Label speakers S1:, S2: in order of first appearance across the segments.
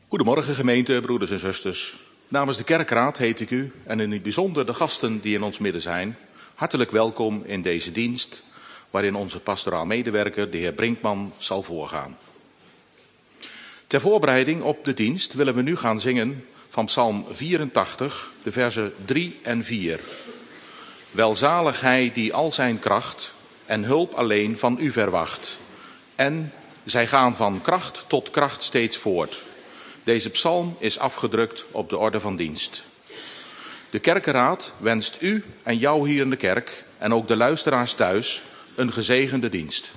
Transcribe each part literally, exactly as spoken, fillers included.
S1: Goedemorgen gemeente, broeders en zusters. Namens de kerkraad heet ik u en in het bijzonder de gasten die in ons midden zijn, hartelijk welkom in deze dienst, waarin onze pastoraal medewerker, de heer Brinkman, zal voorgaan. Ter voorbereiding op de dienst willen we nu gaan zingen van Psalm vierentachtig, de versen drie en vier. Welzalig hij die al zijn kracht en hulp alleen van u verwacht. En zij gaan van kracht tot kracht steeds voort. Deze psalm is afgedrukt op de orde van dienst. De kerkenraad wenst u en jou hier in de kerk en ook de luisteraars thuis een gezegende dienst.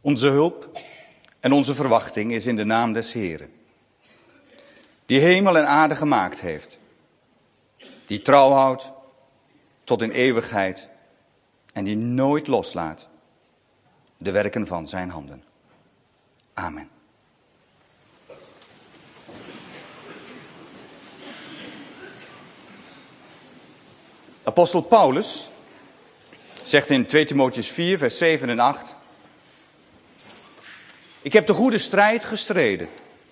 S2: Onze hulp en onze verwachting is in de naam des Heeren, die hemel en aarde gemaakt heeft, die trouw houdt tot in eeuwigheid en die nooit loslaat de werken van zijn handen. Amen. Apostel Paulus zegt in twee Timotheüs vier, vers zeven en acht... Ik heb de goede strijd gestreden.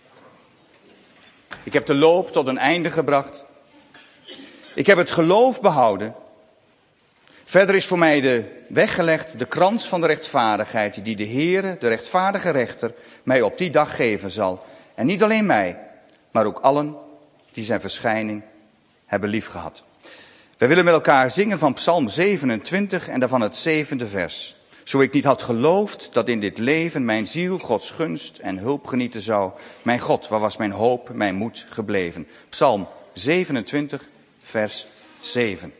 S2: Ik heb de loop tot een einde gebracht. Ik heb het geloof behouden. Verder is voor mij de weggelegd de krans van de rechtvaardigheid die de Heere, de rechtvaardige rechter, mij op die dag geven zal. En niet alleen mij, maar ook allen die zijn verschijning hebben liefgehad. Wij willen met elkaar zingen van Psalm zevenentwintig en daarvan het zevende vers. Zo ik niet had geloofd dat in dit leven mijn ziel Gods gunst en hulp genieten zou. Mijn God, waar was mijn hoop, mijn moed gebleven? Psalm zevenentwintig, vers zeven.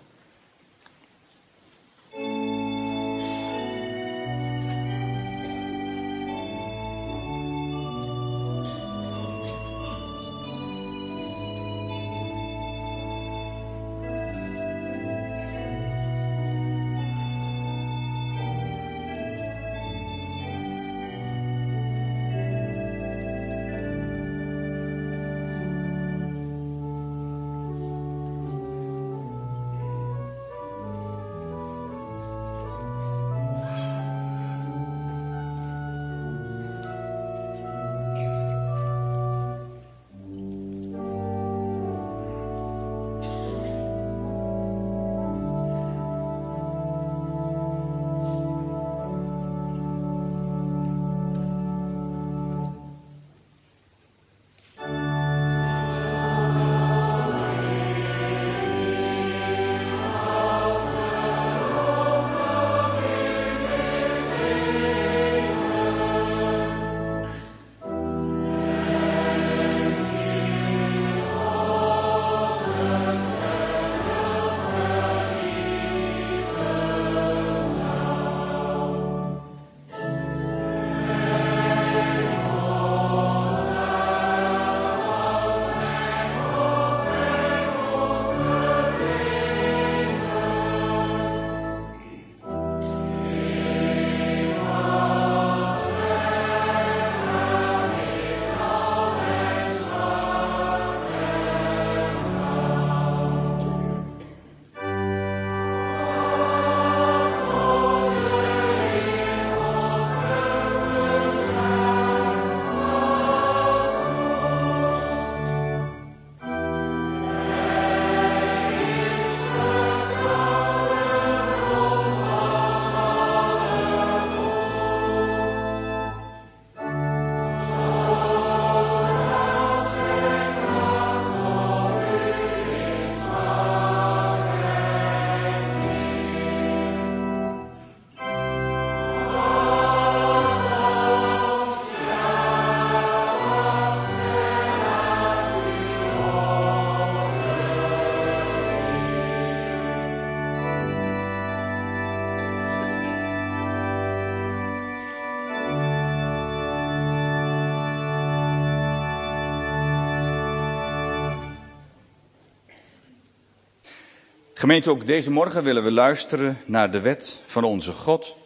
S2: Gemeente, ook deze morgen willen we luisteren naar de wet van onze God.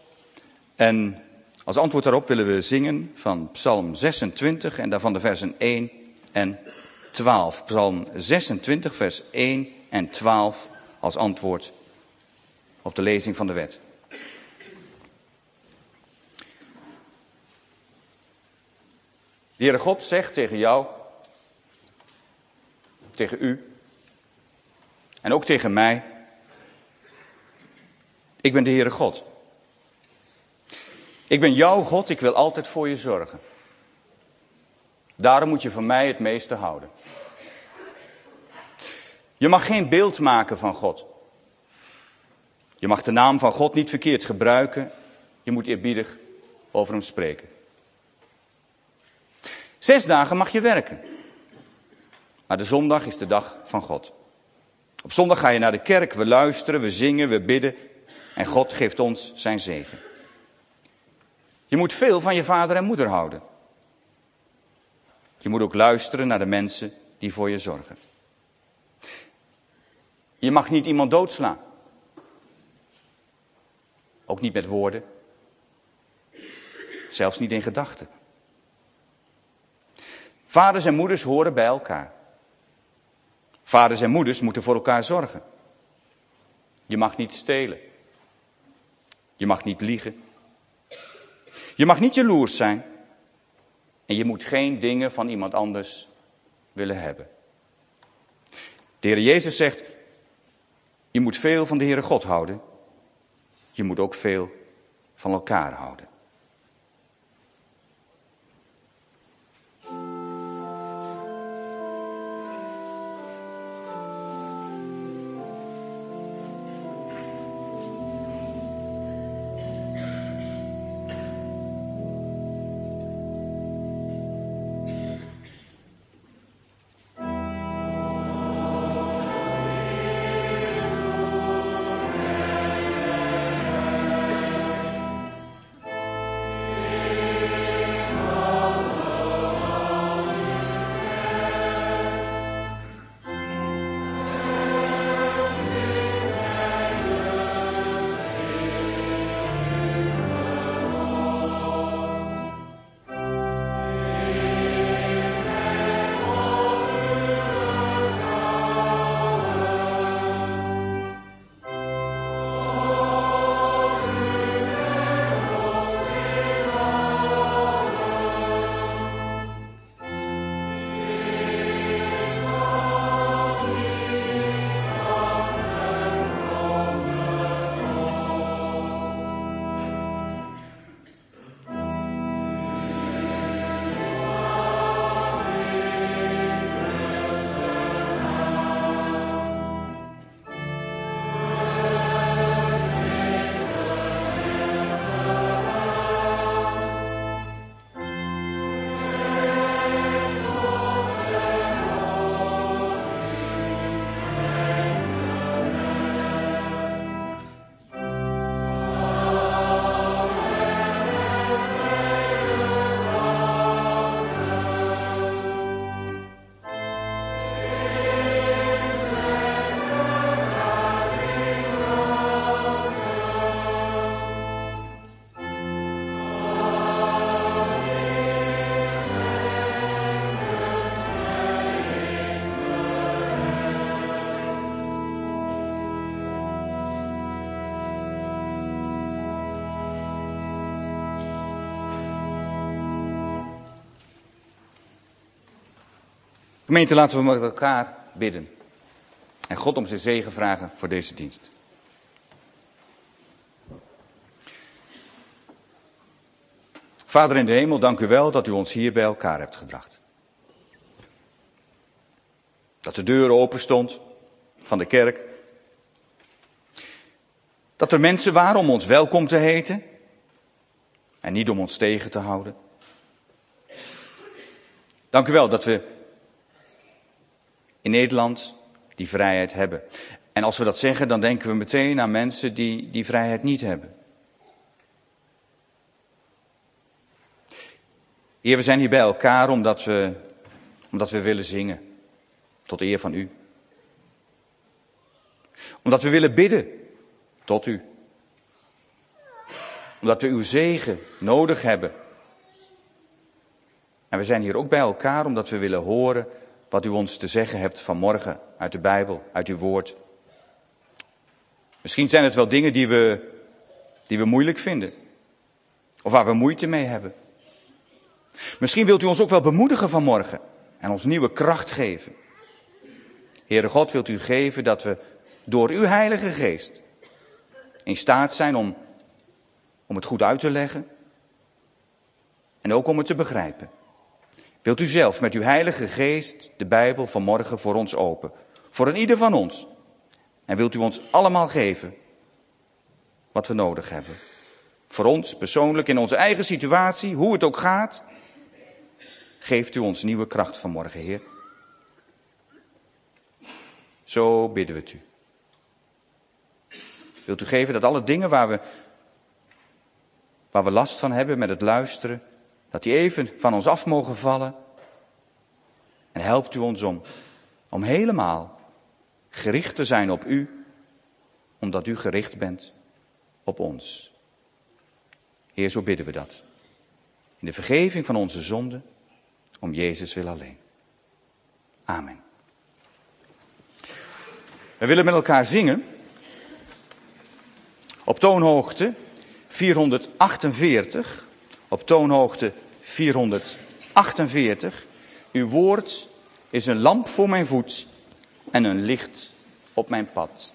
S2: En als antwoord daarop willen we zingen van Psalm zesentwintig en daarvan de versen één en twaalf. Psalm zesentwintig, vers één en twaalf als antwoord op de lezing van de wet. De Heere God zegt tegen jou, tegen u en ook tegen mij: ik ben de Heere God. Ik ben jouw God, ik wil altijd voor je zorgen. Daarom moet je van mij het meeste houden. Je mag geen beeld maken van God. Je mag de naam van God niet verkeerd gebruiken. Je moet eerbiedig over hem spreken. Zes dagen mag je werken. Maar de zondag is de dag van God. Op zondag ga je naar de kerk, we luisteren, we zingen, we bidden. En God geeft ons zijn zegen. Je moet veel van je vader en moeder houden. Je moet ook luisteren naar de mensen die voor je zorgen. Je mag niet iemand doodslaan. Ook niet met woorden. Zelfs niet in gedachten. Vaders en moeders horen bij elkaar. Vaders en moeders moeten voor elkaar zorgen. Je mag niet stelen. Je mag niet liegen. Je mag niet jaloers zijn. En je moet geen dingen van iemand anders willen hebben. De Heer Jezus zegt, je moet veel van de Heere God houden. Je moet ook veel van elkaar houden. Gemeente, laten we met elkaar bidden. En God om zijn zegen vragen voor deze dienst. Vader in de hemel, dank u wel dat u ons hier bij elkaar hebt gebracht. Dat de deur open stond van de kerk. Dat er mensen waren om ons welkom te heten. En niet om ons tegen te houden. Dank u wel dat we in Nederland die vrijheid hebben. En als we dat zeggen, dan denken we meteen aan mensen die die vrijheid niet hebben. Heer, we zijn hier bij elkaar omdat we, omdat we willen zingen. Tot eer van u. Omdat we willen bidden. Tot u. Omdat we uw zegen nodig hebben. En we zijn hier ook bij elkaar omdat we willen horen wat u ons te zeggen hebt vanmorgen uit de Bijbel, uit uw woord. Misschien zijn het wel dingen die we, die we moeilijk vinden. Of waar we moeite mee hebben. Misschien wilt u ons ook wel bemoedigen vanmorgen en ons nieuwe kracht geven. Heere God, wilt u geven dat we door uw Heilige Geest in staat zijn om, om het goed uit te leggen en ook om het te begrijpen. Wilt u zelf met uw Heilige Geest de Bijbel vanmorgen voor ons open, voor een ieder van ons. En wilt u ons allemaal geven wat we nodig hebben. Voor ons persoonlijk, in onze eigen situatie, hoe het ook gaat. Geeft u ons nieuwe kracht vanmorgen, Heer. Zo bidden we het u. Wilt u geven dat alle dingen waar we waar we last van hebben met het luisteren, dat die even van ons af mogen vallen. En helpt u ons om, om helemaal gericht te zijn op u, omdat u gericht bent op ons. Heer, zo bidden we dat. In de vergeving van onze zonden, om Jezus wil alleen. Amen. We willen met elkaar zingen op toonhoogte vierhonderdachtenveertig, op toonhoogte vierhonderdachtenveertig. Uw woord is een lamp voor mijn voet en een licht op mijn pad.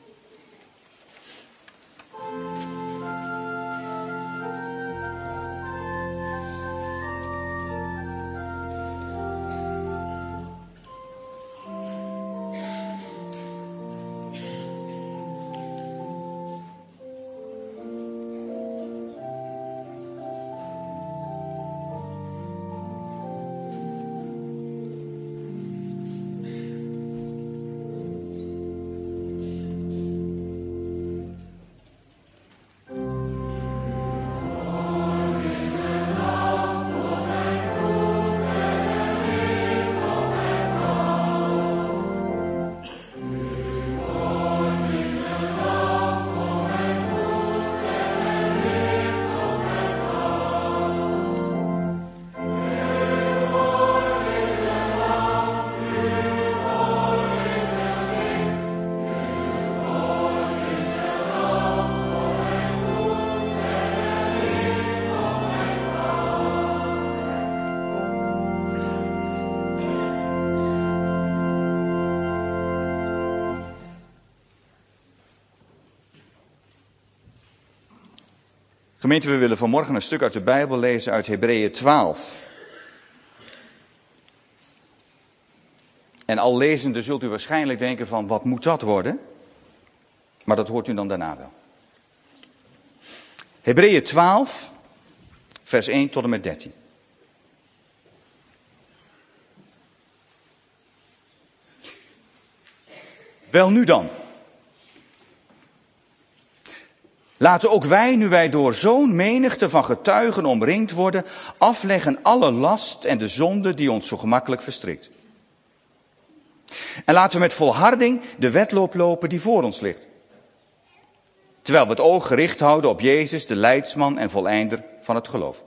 S2: Gemeente, we willen vanmorgen een stuk uit de Bijbel lezen uit Hebreeën twaalf. En al lezende zult u waarschijnlijk denken van, wat moet dat worden? Maar dat hoort u dan daarna wel. Hebreeën twaalf, vers één tot en met dertien. Wel nu dan. Laten ook wij, nu wij door zo'n menigte van getuigen omringd worden, afleggen alle last en de zonde die ons zo gemakkelijk verstrikt. En laten we met volharding de wedloop lopen die voor ons ligt. Terwijl we het oog gericht houden op Jezus, de leidsman en voleinder van het geloof.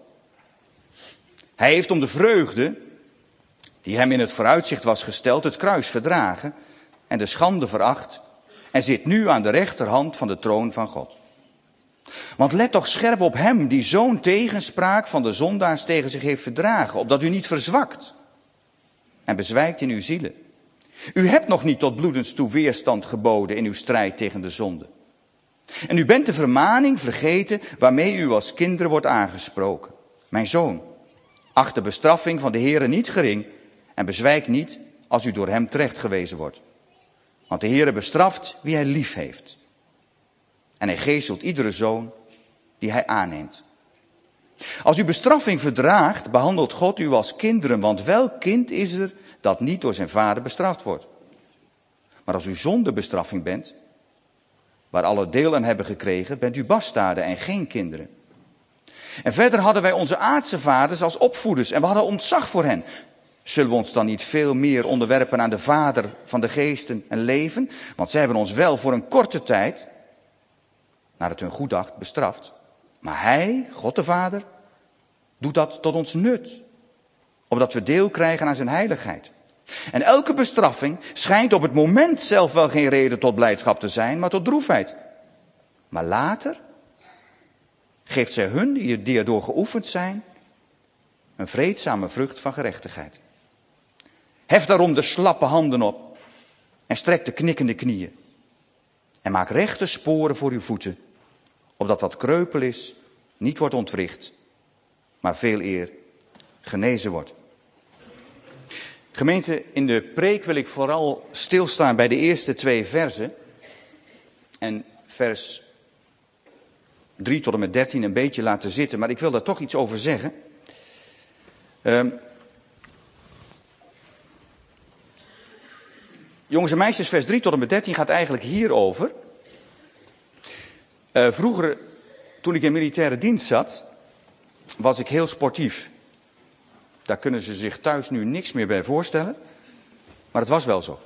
S2: Hij heeft om de vreugde, die hem in het vooruitzicht was gesteld, het kruis verdragen en de schande veracht en zit nu aan de rechterhand van de troon van God. Want let toch scherp op hem die zo'n tegenspraak van de zondaars tegen zich heeft verdragen, opdat u niet verzwakt en bezwijkt in uw zielen. U hebt nog niet tot bloedens toe weerstand geboden in uw strijd tegen de zonde. En u bent de vermaning vergeten waarmee u als kinderen wordt aangesproken. Mijn zoon, acht de bestraffing van de Heere niet gering en bezwijk niet als u door hem terecht gewezen wordt. Want de Heere bestraft wie hij lief heeft. En hij geestelt iedere zoon die hij aanneemt. Als u bestraffing verdraagt, behandelt God u als kinderen, want welk kind is er dat niet door zijn vader bestraft wordt? Maar als u zonder bestraffing bent, waar alle deel aan hebben gekregen, bent u bastaarden en geen kinderen. En verder hadden wij onze aardse vaders als opvoeders en we hadden ontzag voor hen. Zullen we ons dan niet veel meer onderwerpen aan de Vader van de geesten en leven? Want zij hebben ons wel voor een korte tijd, naar het hun goeddacht, bestraft. Maar hij, God de Vader, doet dat tot ons nut. Opdat we deel krijgen aan zijn heiligheid. En elke bestraffing schijnt op het moment zelf wel geen reden tot blijdschap te zijn, maar tot droefheid. Maar later geeft zij hun die erdoor geoefend zijn, een vreedzame vrucht van gerechtigheid. Hef daarom de slappe handen op en strek de knikkende knieën. En maak rechte sporen voor uw voeten, opdat wat kreupel is niet wordt ontwricht, maar veel eer genezen wordt. Gemeente, in de preek wil ik vooral stilstaan bij de eerste twee versen. En vers drie tot en met dertien een beetje laten zitten, maar ik wil daar toch iets over zeggen. Um, jongens en meisjes, vers drie tot en met dertien gaat eigenlijk hierover. Uh, vroeger Toen ik in militaire dienst zat, was ik heel sportief. Daar kunnen ze zich thuis nu niks meer bij voorstellen. Maar het was wel zo.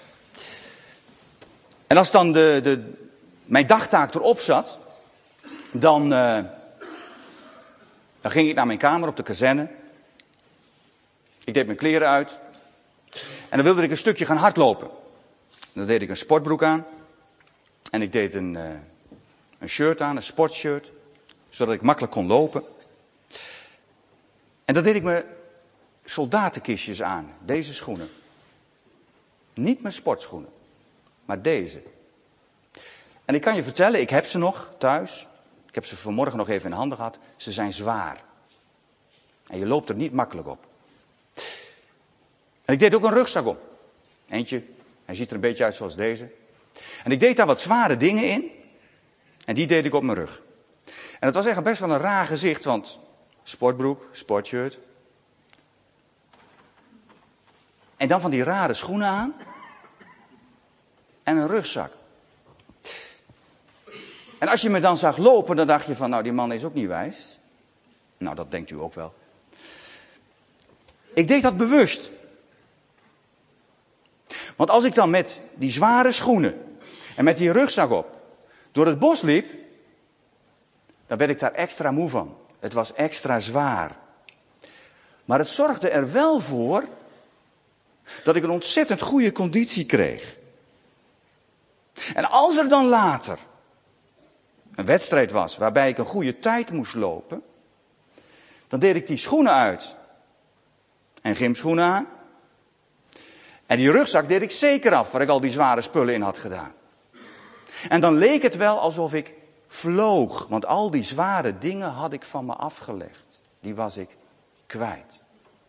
S2: En als dan de, de, mijn dagtaak erop zat, dan, uh, dan ging ik naar mijn kamer op de kazerne. Ik deed mijn kleren uit. En dan wilde ik een stukje gaan hardlopen. Dan deed ik een sportbroek aan. En ik deed een, uh, een shirt aan, een sportshirt. Zodat ik makkelijk kon lopen. En dan deed ik mijn soldatenkistjes aan. Deze schoenen. Niet mijn sportschoenen. Maar deze. En ik kan je vertellen, ik heb ze nog thuis. Ik heb ze vanmorgen nog even in handen gehad. Ze zijn zwaar. En je loopt er niet makkelijk op. En ik deed ook een rugzak om. Eentje, hij ziet er een beetje uit zoals deze. En ik deed daar wat zware dingen in. En die deed ik op mijn rug. En het was echt best wel een raar gezicht, want sportbroek, sportshirt. En dan van die rare schoenen aan. En een rugzak. En als je me dan zag lopen, dan dacht je van, nou die man is ook niet wijs. Nou, dat denkt u ook wel. Ik deed dat bewust. Want als ik dan met die zware schoenen en met die rugzak op door het bos liep, dan werd ik daar extra moe van. Het was extra zwaar. Maar het zorgde er wel voor dat ik een ontzettend goede conditie kreeg. En als er dan later een wedstrijd was waarbij ik een goede tijd moest lopen, dan deed ik die schoenen uit en gymschoenen aan. En die rugzak deed ik zeker af, waar ik al die zware spullen in had gedaan. En dan leek het wel alsof ik vloog, want al die zware dingen had ik van me afgelegd. Die was ik kwijt.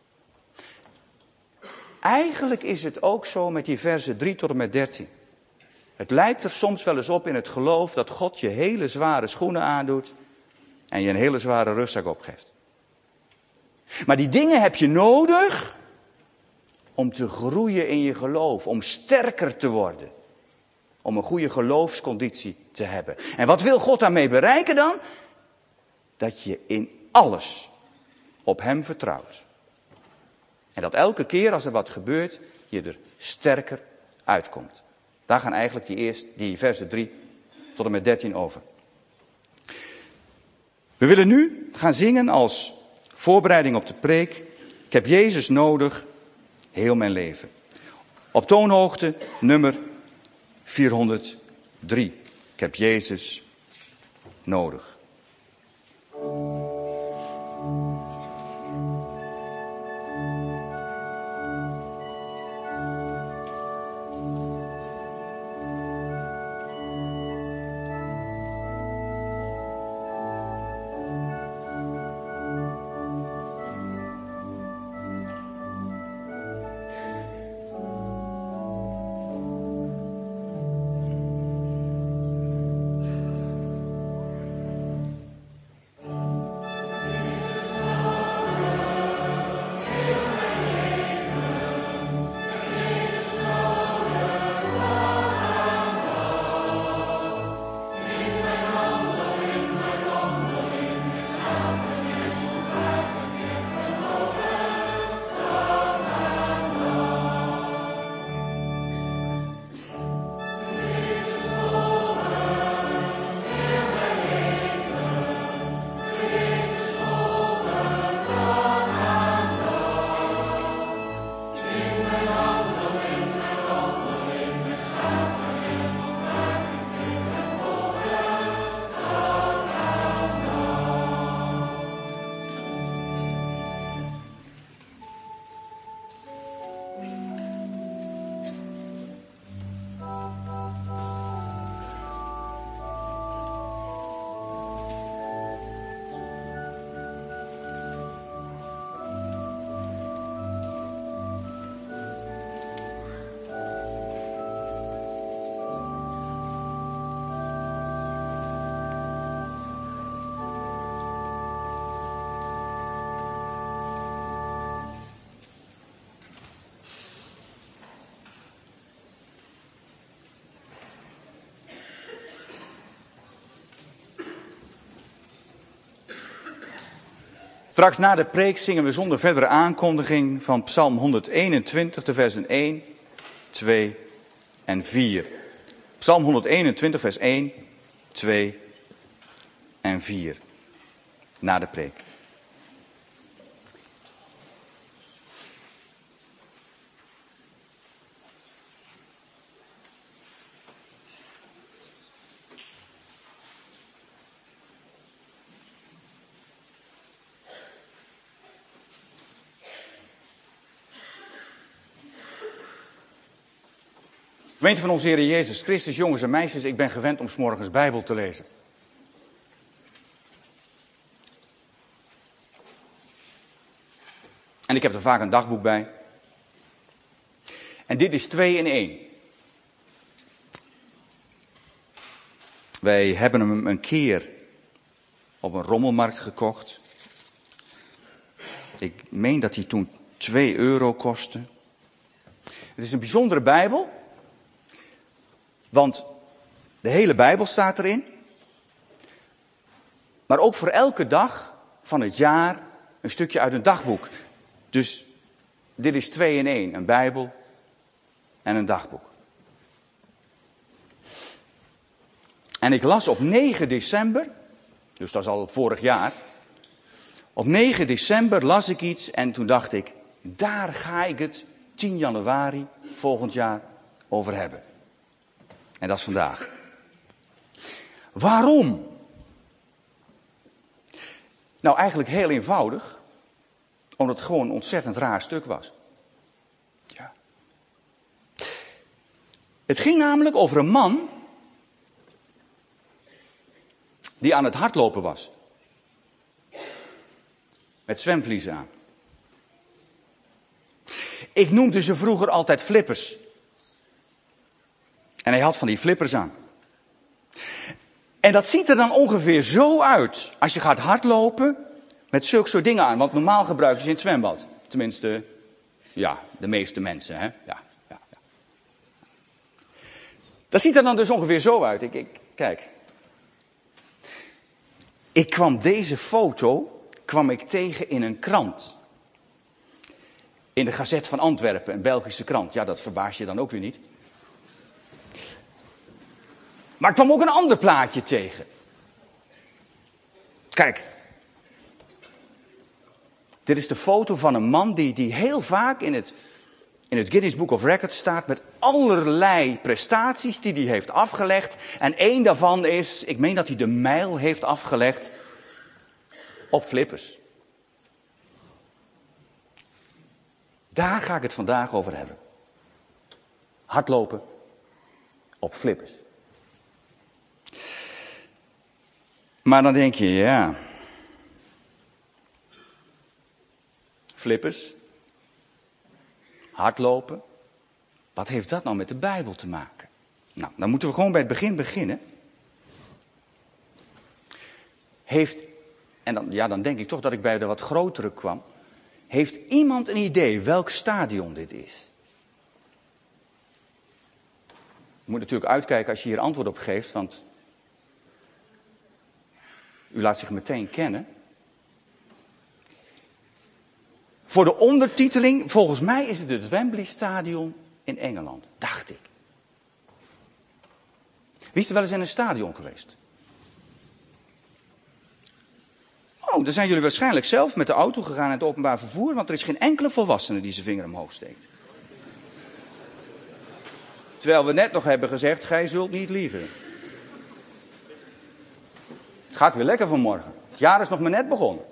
S2: Eigenlijk is het ook zo met die versen drie tot en met dertien. Het lijkt er soms wel eens op in het geloof dat God je hele zware schoenen aandoet en je een hele zware rugzak opgeeft. Maar die dingen heb je nodig om te groeien in je geloof, om sterker te worden. Om een goede geloofsconditie te hebben. En wat wil God daarmee bereiken dan? Dat je in alles op hem vertrouwt. En dat elke keer als er wat gebeurt, je er sterker uitkomt. Daar gaan eigenlijk die, eerst, die versen drie tot en met dertien over. We willen nu gaan zingen als voorbereiding op de preek. Ik heb Jezus nodig, heel mijn leven. Op toonhoogte nummer vierhonderddrie. Ik heb Jezus nodig. Straks na de preek zingen we zonder verdere aankondiging van Psalm honderdeenentwintig, de versen één, twee en vier. Psalm honderdeenentwintig, vers één, twee en vier. Na de preek. Gemeente van onze Heer Jezus Christus, jongens en meisjes, ik ben gewend om 's morgens Bijbel te lezen. En ik heb er vaak een dagboek bij. En dit is twee in één. Wij hebben hem een keer op een rommelmarkt gekocht. Ik meen dat hij toen twee euro kostte. Het is een bijzondere Bijbel. Want de hele Bijbel staat erin. Maar ook voor elke dag van het jaar een stukje uit een dagboek. Dus dit is twee in één. Een Bijbel en een dagboek. En ik las op negen december, dus dat is al vorig jaar. Op negen december las ik iets en toen dacht ik, daar ga ik het tien januari volgend jaar over hebben. En dat is vandaag. Waarom? Nou, eigenlijk heel eenvoudig. Omdat het gewoon een ontzettend raar stuk was. Ja. Het ging namelijk over een man die aan het hardlopen was. Met zwemvliezen aan. Ik noemde ze vroeger altijd flippers. En hij had van die flippers aan. En dat ziet er dan ongeveer zo uit. Als je gaat hardlopen met zulke soort dingen aan. Want normaal gebruiken ze in het zwembad. Tenminste, ja, de meeste mensen. Hè? Ja, ja, ja. Dat ziet er dan dus ongeveer zo uit. Ik, ik, kijk. Ik kwam deze foto kwam ik tegen in een krant. In de Gazet van Antwerpen, een Belgische krant. Ja, dat verbaast je dan ook weer niet. Maar ik kwam ook een ander plaatje tegen. Kijk. Dit is de foto van een man die, die heel vaak in het, in het Guinness Book of Records staat met allerlei prestaties die hij heeft afgelegd. En één daarvan is, ik meen dat hij de mijl heeft afgelegd op flippers. Daar ga ik het vandaag over hebben. Hardlopen op flippers. Maar dan denk je, ja. Flippers. Hardlopen. Wat heeft dat nou met de Bijbel te maken? Nou, dan moeten we gewoon bij het begin beginnen. Heeft, en dan, ja, dan denk ik toch dat ik bij de wat grotere kwam. Heeft iemand een idee welk stadion dit is? Je moet natuurlijk uitkijken als je hier antwoord op geeft, want u laat zich meteen kennen. Voor de ondertiteling, volgens mij is het het Wembley Stadion in Engeland, dacht ik. Wie is er wel eens in een stadion geweest? Oh, dan zijn jullie waarschijnlijk zelf met de auto gegaan in het openbaar vervoer, want er is geen enkele volwassene die zijn vinger omhoog steekt. Terwijl we net nog hebben gezegd, gij zult niet liegen. Het gaat weer lekker vanmorgen. Het jaar is nog maar net begonnen.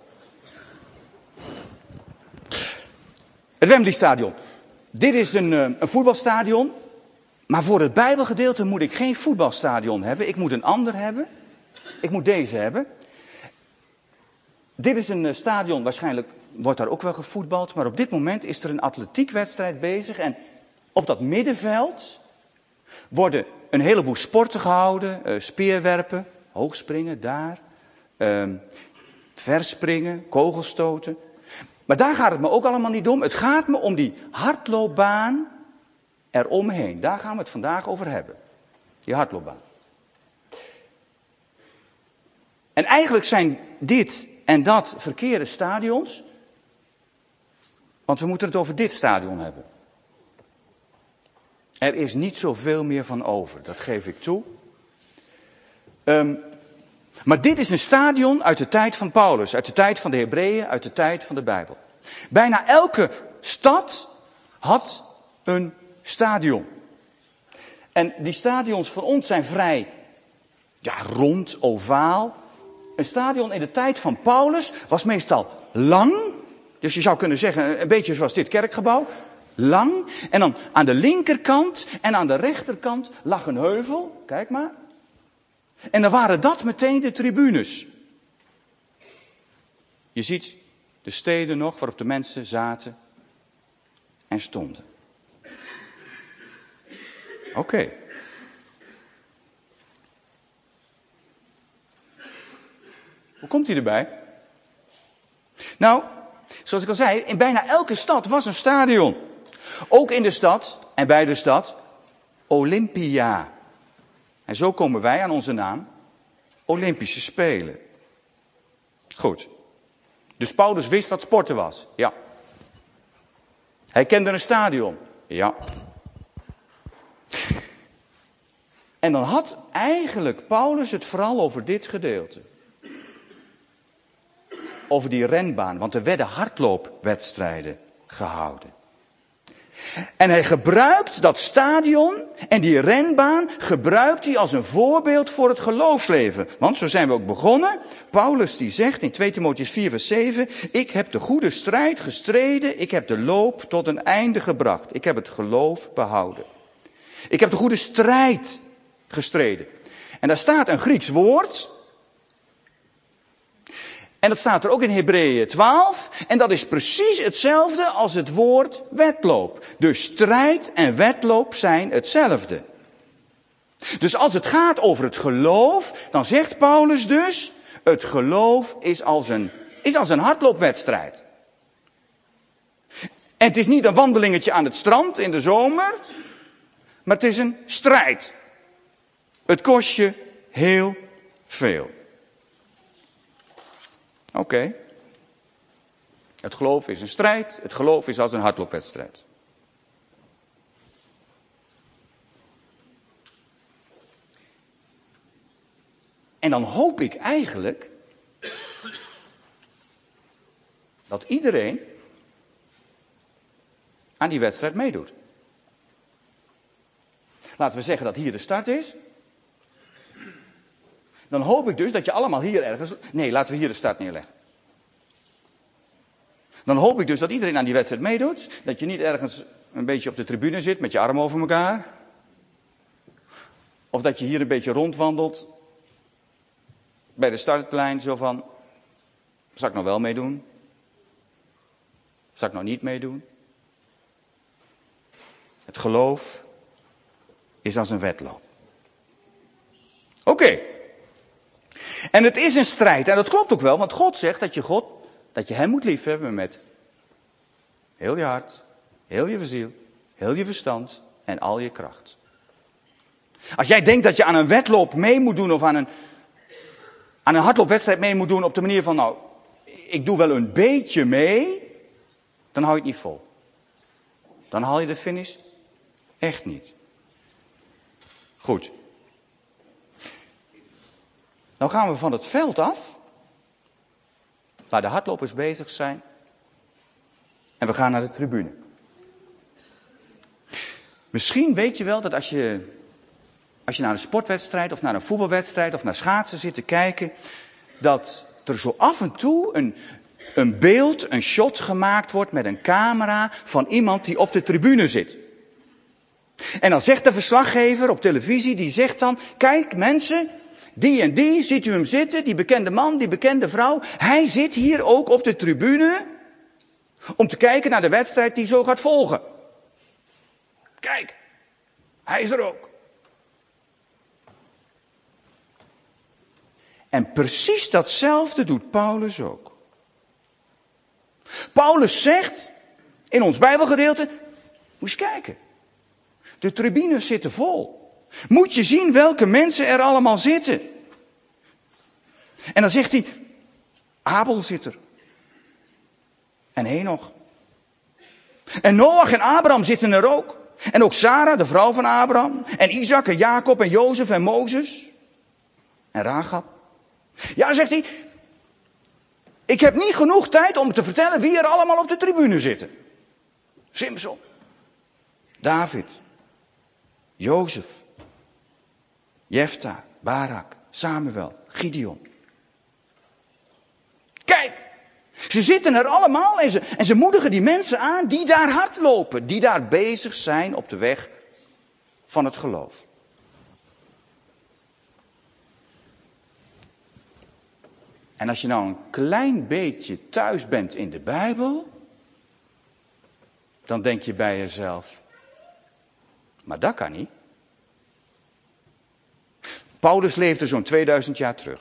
S2: Het Wembley Stadion. Dit is een, een voetbalstadion. Maar voor het Bijbelgedeelte moet ik geen voetbalstadion hebben. Ik moet een ander hebben. Ik moet deze hebben. Dit is een stadion, waarschijnlijk wordt daar ook wel gevoetbald. Maar op dit moment is er een atletiekwedstrijd bezig. En op dat middenveld worden een heleboel sporten gehouden. Uh, speerwerpen, hoogspringen, daar. Uh, verspringen, kogelstoten. Maar daar gaat het me ook allemaal niet om. Het gaat me om die hardloopbaan eromheen. Daar gaan we het vandaag over hebben. Die hardloopbaan. En eigenlijk zijn dit En dat verkeerde stadions, want we moeten het over dit stadion hebben. Er is niet zoveel meer van over, dat geef ik toe. Um, maar dit is een stadion uit de tijd van Paulus, uit de tijd van de Hebreeën, uit de tijd van de Bijbel. Bijna elke stad had een stadion. En die stadions voor ons zijn vrij ja, rond, ovaal. Een stadion in de tijd van Paulus was meestal lang. Dus je zou kunnen zeggen, een beetje zoals dit kerkgebouw. Lang. En dan aan de linkerkant en aan de rechterkant lag een heuvel. Kijk maar. En dan waren dat meteen de tribunes. Je ziet de steden nog waarop de mensen zaten en stonden. Oké. Okay. Hoe komt hij erbij? Nou, zoals ik al zei, in bijna elke stad was een stadion. Ook in de stad en bij de stad Olympia. En zo komen wij aan onze naam Olympische Spelen. Goed. Dus Paulus wist wat sporten was. Ja. Hij kende een stadion. Ja. En dan had eigenlijk Paulus het vooral over dit gedeelte. Over die renbaan, want er werden hardloopwedstrijden gehouden. En hij gebruikt dat stadion en die renbaan gebruikt hij als een voorbeeld voor het geloofsleven. Want zo zijn we ook begonnen. Paulus die zegt in twee Timotheüs vier vers zeven, ik heb de goede strijd gestreden, ik heb de loop tot een einde gebracht. Ik heb het geloof behouden. Ik heb de goede strijd gestreden. En daar staat een Grieks woord. En dat staat er ook in Hebreeën twaalf. En dat is precies hetzelfde als het woord wedloop. Dus strijd en wedloop zijn hetzelfde. Dus als het gaat over het geloof, dan zegt Paulus dus, het geloof is als een, is als een hardloopwedstrijd. En het is niet een wandelingetje aan het strand in de zomer, maar het is een strijd. Het kost je heel veel. Oké. Okay. Het geloof is een strijd. Het geloof is als een hardloopwedstrijd. En dan hoop ik eigenlijk dat iedereen aan die wedstrijd meedoet. Laten we zeggen dat hier de start is. Dan hoop ik dus dat je allemaal hier ergens... Nee, laten we hier de start neerleggen. Dan hoop ik dus dat iedereen aan die wedstrijd meedoet. Dat je niet ergens een beetje op de tribune zit met je armen over elkaar. Of dat je hier een beetje rondwandelt. Bij de startlijn zo van... Zal ik nou wel meedoen? Zal ik nou niet meedoen? Het geloof is als een wedloop. Oké. Okay. En het is een strijd. En dat klopt ook wel, want God zegt dat je God, dat je hem moet liefhebben met heel je hart, heel je ziel, heel je verstand en al je kracht. Als jij denkt dat je aan een wedloop mee moet doen of aan een, aan een hardloopwedstrijd mee moet doen op de manier van, nou, ik doe wel een beetje mee, dan hou je het niet vol. Dan haal je de finish echt niet. Goed. Nou gaan we van het veld af, waar de hardlopers bezig zijn, en we gaan naar de tribune. Misschien weet je wel dat als je, als je naar een sportwedstrijd of naar een voetbalwedstrijd of naar schaatsen zit te kijken, dat er zo af en toe een, een beeld, een shot gemaakt wordt met een camera van iemand die op de tribune zit. En dan zegt de verslaggever op televisie, die zegt dan, kijk mensen, die en die, ziet u hem zitten, die bekende man, die bekende vrouw. Hij zit hier ook op de tribune om te kijken naar de wedstrijd die zo gaat volgen. Kijk, hij is er ook. En precies datzelfde doet Paulus ook. Paulus zegt in ons Bijbelgedeelte, moet je kijken. De tribunes zitten vol. Moet je zien welke mensen er allemaal zitten. En dan zegt hij, Abel zit er. En Henoch. En Noach en Abraham zitten er ook. En ook Sarah, de vrouw van Abraham. En Isaac en Jacob en Jozef en Mozes. En Rahab. Ja, zegt hij. Ik heb niet genoeg tijd om te vertellen wie er allemaal op de tribune zitten. Simson. David. Jozef. Jefta. Barak. Samuel. Gideon. Kijk. Ze zitten er allemaal en ze, en ze moedigen die mensen aan die daar hard lopen. Die daar bezig zijn op de weg van het geloof. En als je nou een klein beetje thuis bent in de Bijbel, dan denk je bij jezelf, maar dat kan niet. Paulus leefde zo'n tweeduizend jaar terug.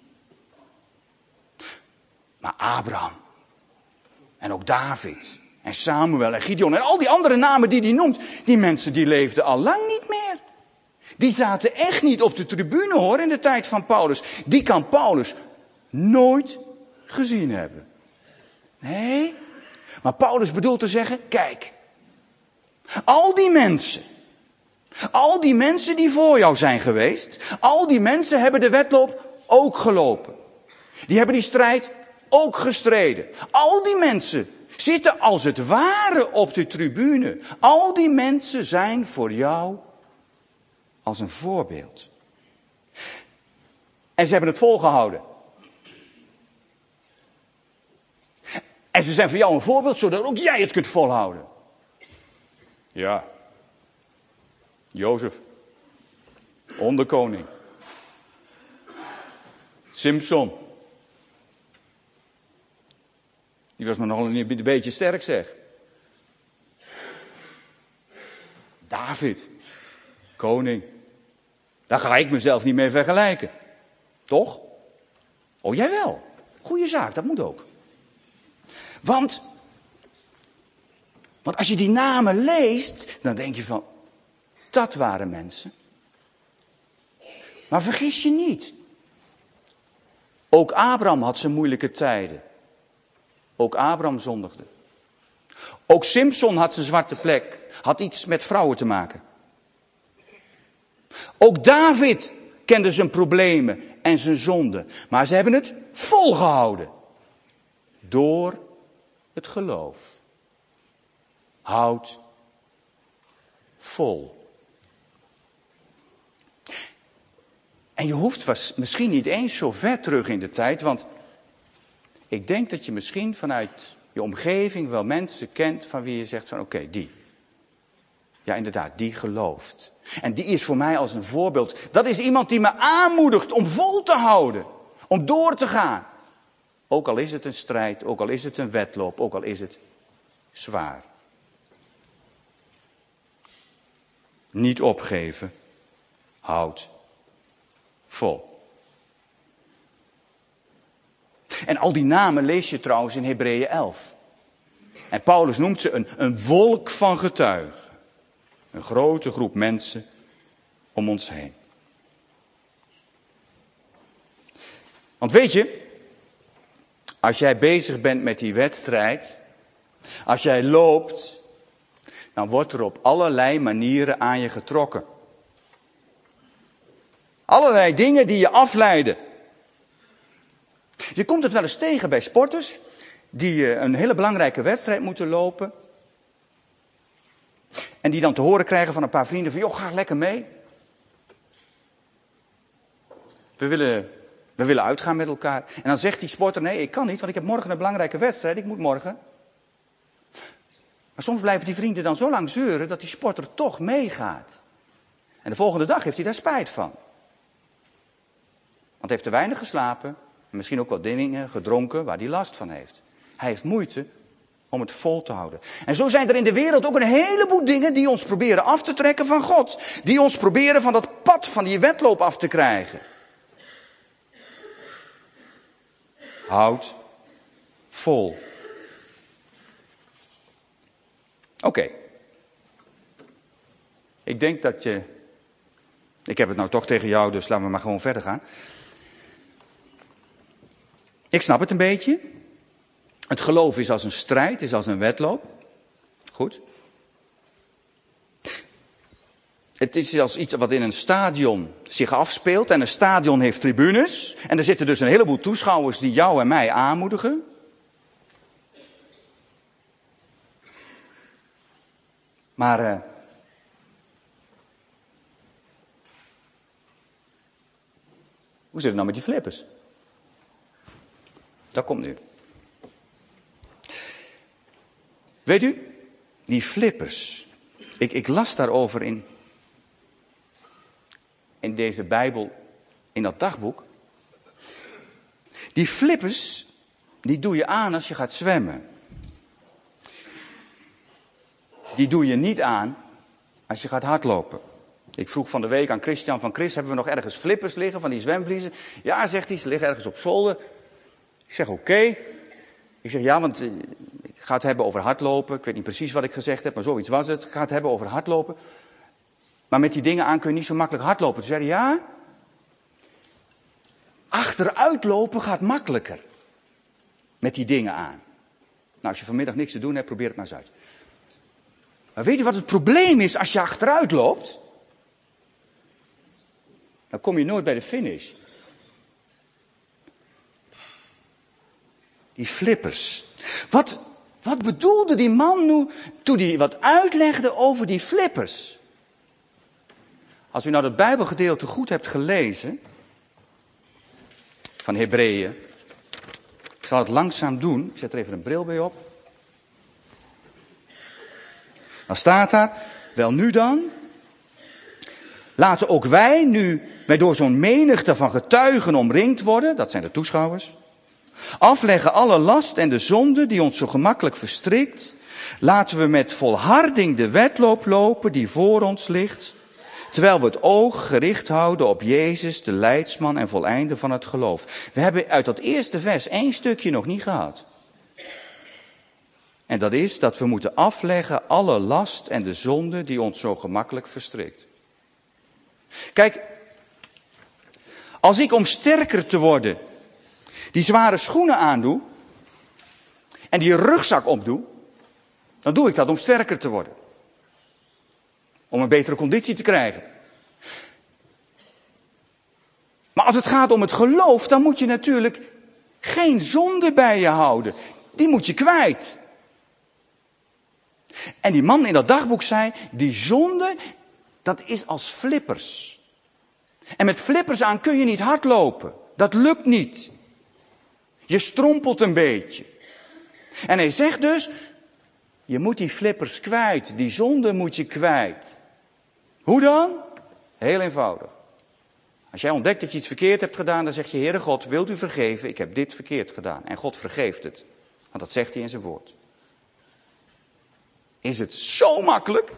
S2: Maar Abraham, en ook David, en Samuel en Gideon en al die andere namen die hij noemt, die mensen die leefden al lang niet meer. Die zaten echt niet op de tribune hoor in de tijd van Paulus. Die kan Paulus nooit gezien hebben. Nee, maar Paulus bedoelt te zeggen, kijk, al die mensen, al die mensen die voor jou zijn geweest, al die mensen hebben de wedloop ook gelopen. Die hebben die strijd ook gestreden. Al die mensen zitten als het ware op de tribune. Al die mensen zijn voor jou als een voorbeeld. En ze hebben het volgehouden. En ze zijn voor jou een voorbeeld, zodat ook jij het kunt volhouden. Ja. Jozef. Onderkoning. Simson. Die was maar nog een beetje sterk, zeg. David. Koning. Daar ga ik mezelf niet mee vergelijken. Toch? Oh, jij wel. Goeie zaak, dat moet ook. Want, want als je die namen leest, dan denk je van, dat waren mensen. Maar vergis je niet. Ook Abraham had zijn moeilijke tijden. Ook Abraham zondigde. Ook Simson had zijn zwarte plek. Had iets met vrouwen te maken. Ook David kende zijn problemen en zijn zonden. Maar ze hebben het volgehouden. Door het geloof. Houd vol. En je hoeft misschien niet eens zo ver terug in de tijd, want ik denk dat je misschien vanuit je omgeving wel mensen kent van wie je zegt van oké, okay, die. Ja, inderdaad, die gelooft. En die is voor mij als een voorbeeld. Dat is iemand die me aanmoedigt om vol te houden. Om door te gaan. Ook al is het een strijd, ook al is het een wedloop, ook al is het zwaar. Niet opgeven. Houd vol. En al die namen lees je trouwens in Hebreeën elf. En Paulus noemt ze een, een wolk van getuigen. Een grote groep mensen om ons heen. Want weet je, als jij bezig bent met die wedstrijd, als jij loopt, dan wordt er op allerlei manieren aan je getrokken. Allerlei dingen die je afleiden. Je komt het wel eens tegen bij sporters die een hele belangrijke wedstrijd moeten lopen. En die dan te horen krijgen van een paar vrienden van, joh, ga lekker mee. We willen, we willen uitgaan met elkaar. En dan zegt die sporter, nee, ik kan niet, want ik heb morgen een belangrijke wedstrijd, ik moet morgen. Maar soms blijven die vrienden dan zo lang zeuren dat die sporter toch meegaat. En de volgende dag heeft hij daar spijt van. Want hij heeft te weinig geslapen, en misschien ook wat dingen gedronken waar hij last van heeft. Hij heeft moeite om het vol te houden. En zo zijn er in de wereld ook een heleboel dingen die ons proberen af te trekken van God. Die ons proberen van dat pad, van die wedloop af te krijgen. Houd vol. Oké. Okay. Ik denk dat je... Ik heb het nou toch tegen jou, dus laten we maar gewoon verder gaan. Ik snap het een beetje. Het geloof is als een strijd, is als een wedloop. Goed. Het is als iets wat in een stadion zich afspeelt. En een stadion heeft tribunes. En er zitten dus een heleboel toeschouwers die jou en mij aanmoedigen. Maar uh, hoe zit het nou met die flippers? Dat komt nu. Weet u, die flippers. Ik, ik las daarover in, in deze Bijbel, in dat dagboek. Die flippers, die doe je aan als je gaat zwemmen. Die doe je niet aan als je gaat hardlopen. Ik vroeg van de week aan Christian van Chris, hebben we nog ergens flippers liggen van die zwemvliezen? Ja, zegt hij, ze liggen ergens op zolder. Ik zeg oké. Okay. Ik zeg ja, want uh, ik ga het hebben over hardlopen. Ik weet niet precies wat ik gezegd heb, maar zoiets was het. Ik ga het hebben over hardlopen. Maar met die dingen aan kun je niet zo makkelijk hardlopen. Toen zei hij ja, achteruitlopen gaat makkelijker. Met die dingen aan. Nou, als je vanmiddag niks te doen hebt, probeer het maar eens uit. Maar weet je wat het probleem is als je achteruit loopt? Dan kom je nooit bij de finish. Die flippers. Wat, wat bedoelde die man nu toen hij wat uitlegde over die flippers? Als u nou dat Bijbelgedeelte goed hebt gelezen, van Hebreeën. Ik zal het langzaam doen. Ik zet er even een bril bij op. Dan staat daar, wel nu dan, laten ook wij, nu wij door zo'n menigte van getuigen omringd worden, dat zijn de toeschouwers, afleggen alle last en de zonde die ons zo gemakkelijk verstrikt. Laten we met volharding de wedloop lopen die voor ons ligt, terwijl we het oog gericht houden op Jezus, de leidsman en voleinder van het geloof. We hebben uit dat eerste vers één stukje nog niet gehad. En dat is dat we moeten afleggen alle last en de zonde die ons zo gemakkelijk verstrikt. Kijk, als ik om sterker te worden die zware schoenen aandoe en die rugzak opdoe, dan doe ik dat om sterker te worden. Om een betere conditie te krijgen. Maar als het gaat om het geloof, dan moet je natuurlijk geen zonde bij je houden. Die moet je kwijt. En die man in dat dagboek zei, die zonde, dat is als flippers. En met flippers aan kun je niet hardlopen. Dat lukt niet. Je strompelt een beetje. En hij zegt dus, je moet die flippers kwijt. Die zonde moet je kwijt. Hoe dan? Heel eenvoudig. Als jij ontdekt dat je iets verkeerd hebt gedaan, dan zeg je, Heere God, wilt u vergeven? Ik heb dit verkeerd gedaan. En God vergeeft het. Want dat zegt hij in zijn woord. Is het zo makkelijk?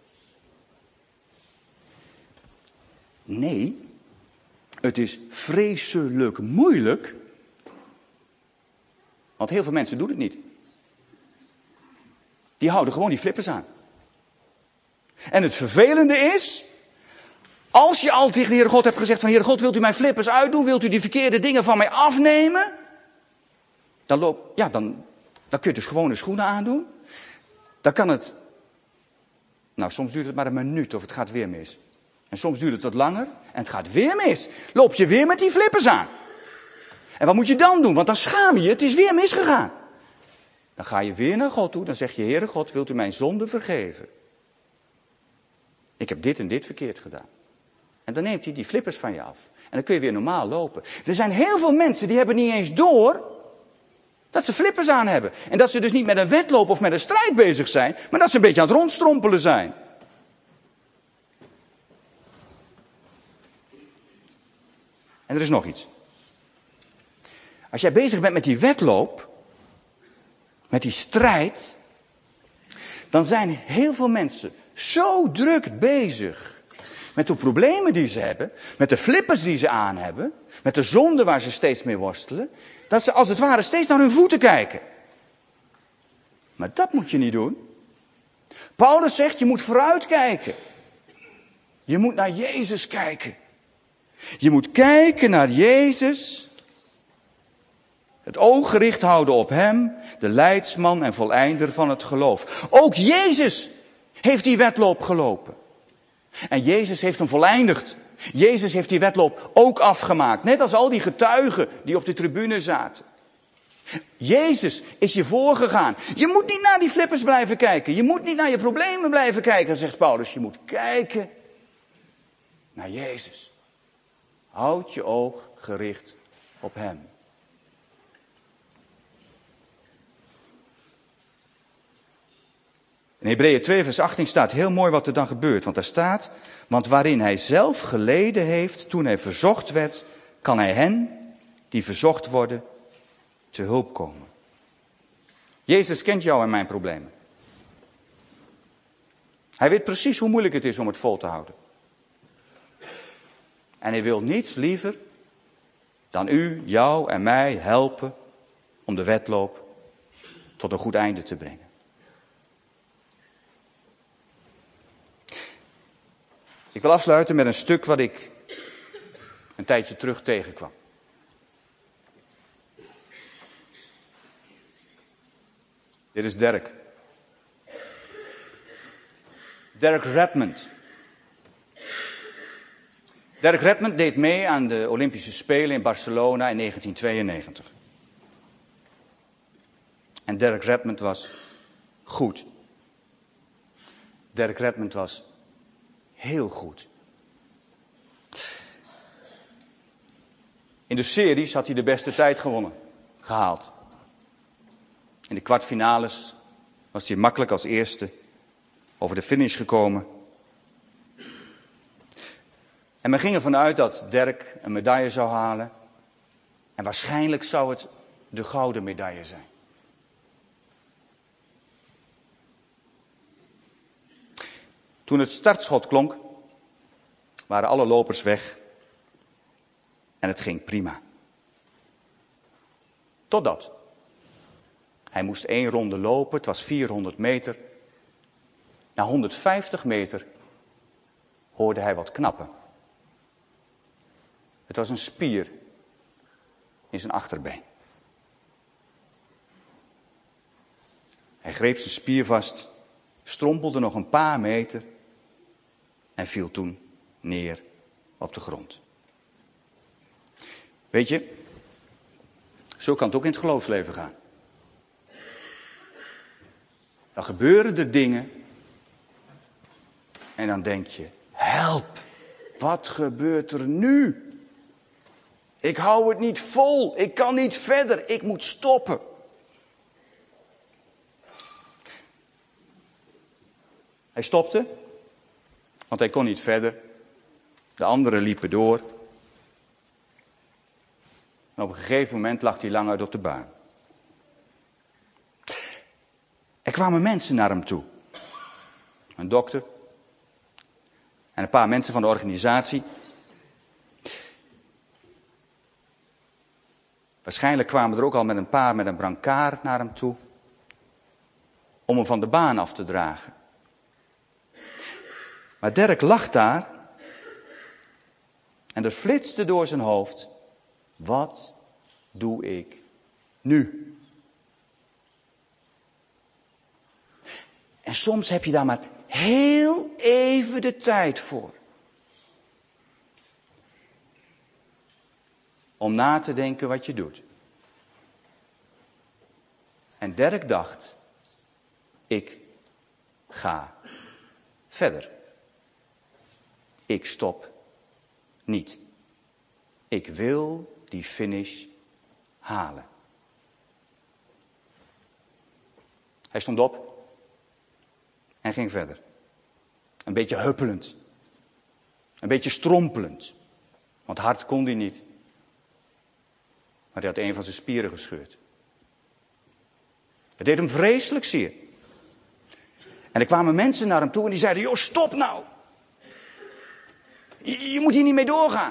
S2: Nee, het is vreselijk moeilijk. Want heel veel mensen doen het niet. Die houden gewoon die flippers aan. En het vervelende is, als je al tegen de Heere God hebt gezegd van, Heere God, wilt u mijn flippers uitdoen? Wilt u die verkeerde dingen van mij afnemen? Dan, loop, ja, dan, dan kun je dus gewone schoenen aandoen. Dan kan het, nou soms duurt het maar een minuut of het gaat weer mis. En soms duurt het wat langer en het gaat weer mis. Loop je weer met die flippers aan. En wat moet je dan doen? Want dan schaam je je, het is weer misgegaan. Dan ga je weer naar God toe, dan zeg je, Heere God, wilt u mijn zonde vergeven? Ik heb dit en dit verkeerd gedaan. En dan neemt hij die flippers van je af. En dan kun je weer normaal lopen. Er zijn heel veel mensen die hebben niet eens door dat ze flippers aan hebben. En dat ze dus niet met een wedloop of met een strijd bezig zijn, maar dat ze een beetje aan het rondstrompelen zijn. En er is nog iets. Als jij bezig bent met die wedloop, met die strijd, dan zijn heel veel mensen zo druk bezig met de problemen die ze hebben, met de flippers die ze aan hebben, met de zonde waar ze steeds mee worstelen, dat ze als het ware steeds naar hun voeten kijken. Maar dat moet je niet doen. Paulus zegt, je moet vooruit kijken. Je moet naar Jezus kijken. Je moet kijken naar Jezus. Het oog gericht houden op hem, de leidsman en voleinder van het geloof. Ook Jezus heeft die wedloop gelopen. En Jezus heeft hem voleindigd. Jezus heeft die wedloop ook afgemaakt. Net als al die getuigen die op de tribune zaten. Jezus is je voorgegaan. Je moet niet naar die flippers blijven kijken. Je moet niet naar je problemen blijven kijken, zegt Paulus. Je moet kijken naar Jezus. Houd je oog gericht op hem. In Hebreeën twee vers achttien staat heel mooi wat er dan gebeurt. Want daar staat, want waarin hij zelf geleden heeft toen hij verzocht werd, kan hij hen die verzocht worden te hulp komen. Jezus kent jou en mijn problemen. Hij weet precies hoe moeilijk het is om het vol te houden. En hij wil niets liever dan u, jou en mij helpen om de wedloop tot een goed einde te brengen. Ik wil afsluiten met een stuk wat ik een tijdje terug tegenkwam. Dit is Derek. Derek Redmond. Derek Redmond deed mee aan de Olympische Spelen in Barcelona in negentien tweeënnegentig. En Derek Redmond was goed. Derek Redmond was heel goed. In de series had hij de beste tijd gewonnen, gehaald. In de kwartfinales was hij makkelijk als eerste over de finish gekomen. En men ging ervan uit dat Derek een medaille zou halen. En waarschijnlijk zou het de gouden medaille zijn. Toen het startschot klonk, waren alle lopers weg. En het ging prima. Totdat. Hij moest één ronde lopen, het was vierhonderd meter. Na honderdvijftig meter hoorde hij wat knappen. Het was een spier in zijn achterbeen. Hij greep zijn spier vast, strompelde nog een paar meter en viel toen neer op de grond. Weet je, zo kan het ook in het geloofsleven gaan. Dan gebeuren er dingen en dan denk je, help, wat gebeurt er nu? Ik hou het niet vol, ik kan niet verder, ik moet stoppen. Hij stopte, want hij kon niet verder. De anderen liepen door. En op een gegeven moment lag hij lang uit op de baan. Er kwamen mensen naar hem toe. Een dokter. En een paar mensen van de organisatie. Waarschijnlijk kwamen er ook al met een paar met een brancard naar hem toe. Om hem van de baan af te dragen. Maar Derek lag daar. En er flitste door zijn hoofd. Wat doe ik nu? En soms heb je daar maar heel even de tijd voor. Om na te denken wat je doet. En Derek dacht, ik ga verder. Ik stop niet. Ik wil die finish halen. Hij stond op en ging verder. Een beetje huppelend. Een beetje strompelend. Want hard kon hij niet. Maar hij had een van zijn spieren gescheurd. Het deed hem vreselijk zeer. En er kwamen mensen naar hem toe en die zeiden, joh, stop nou. Je, je moet hier niet mee doorgaan.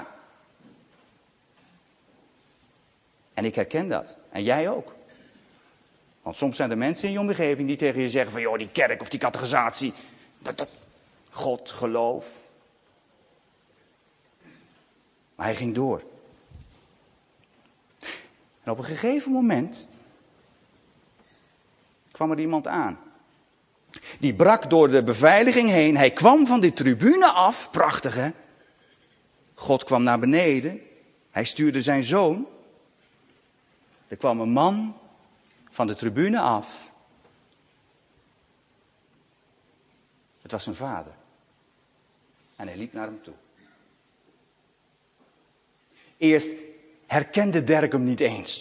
S2: En ik herken dat. En jij ook. Want soms zijn er mensen in je omgeving die tegen je zeggen van, joh, die kerk of die catechisatie, dat, dat, God, geloof. Maar hij ging door. En op een gegeven moment kwam er iemand aan. Die brak door de beveiliging heen. Hij kwam van die tribune af. Prachtig, hè? God kwam naar beneden. Hij stuurde zijn zoon. Er kwam een man van de tribune af. Het was zijn vader. En hij liep naar hem toe. Eerst herkende Dirk hem niet eens.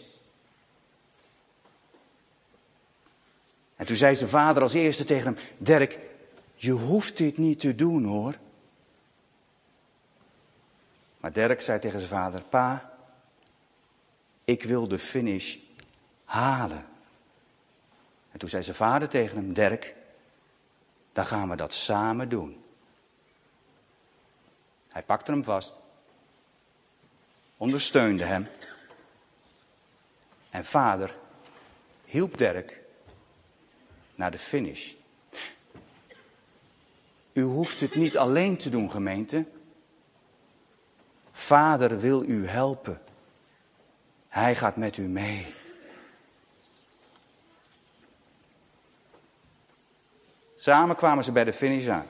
S2: En toen zei zijn vader als eerste tegen hem: Dirk, je hoeft dit niet te doen, hoor. Maar Dirk zei tegen zijn vader: Pa, ik wil de finish halen. En toen zei zijn vader tegen hem: Dirk, dan gaan we dat samen doen. Hij pakte hem vast, ondersteunde hem. En vader hielp Dirk naar de finish. U hoeft het niet alleen te doen, gemeente. Vader wil u helpen. Hij gaat met u mee. Samen kwamen ze bij de finish aan.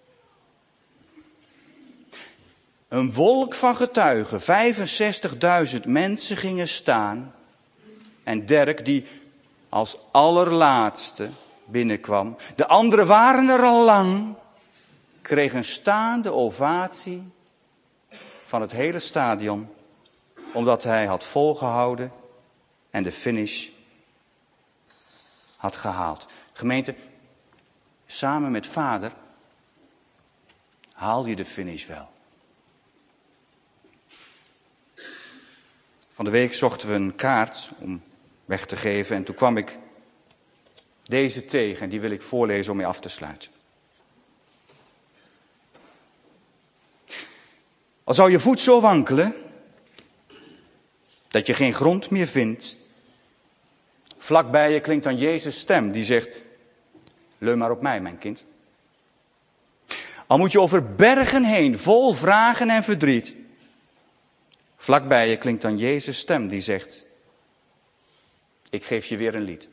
S2: Een wolk van getuigen, vijfenzestigduizend mensen gingen staan. En Dirk, die als allerlaatste binnenkwam, de anderen waren er al lang, kreeg een staande ovatie van het hele stadion, omdat hij had volgehouden en de finish had gehaald. Gemeente, samen met vader haal je de finish wel. Van de week zochten we een kaart om weg te geven en toen kwam ik deze tegen en die wil ik voorlezen om mee af te sluiten. Al zou je voet zo wankelen dat je geen grond meer vindt, vlakbij je klinkt dan Jezus' stem die zegt: leun maar op mij, mijn kind. Al moet je over bergen heen, vol vragen en verdriet, vlakbij je klinkt dan Jezus' stem die zegt: ik geef je weer een lied.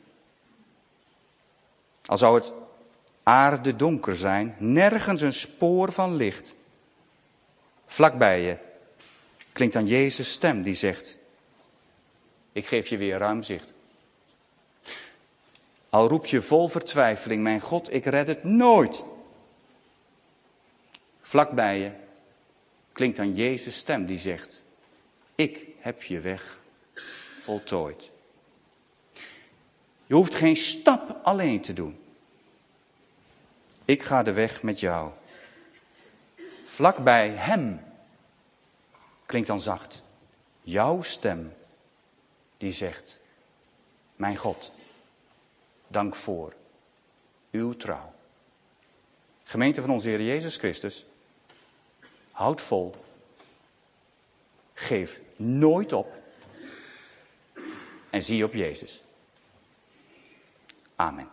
S2: Al zou het aarde donker zijn, nergens een spoor van licht, vlakbij je klinkt dan Jezus' stem die zegt: ik geef je weer ruim zicht. Al roep je vol vertwijfeling: mijn God, ik red het nooit. Vlakbij je klinkt dan Jezus' stem die zegt: ik heb je weg voltooid. Je hoeft geen stap alleen te doen. Ik ga de weg met jou. Vlakbij hem klinkt dan zacht jouw stem die zegt: mijn God, dank voor uw trouw. Gemeente van onze Heer Jezus Christus, houd vol. Geef nooit op. En zie op Jezus. Amen.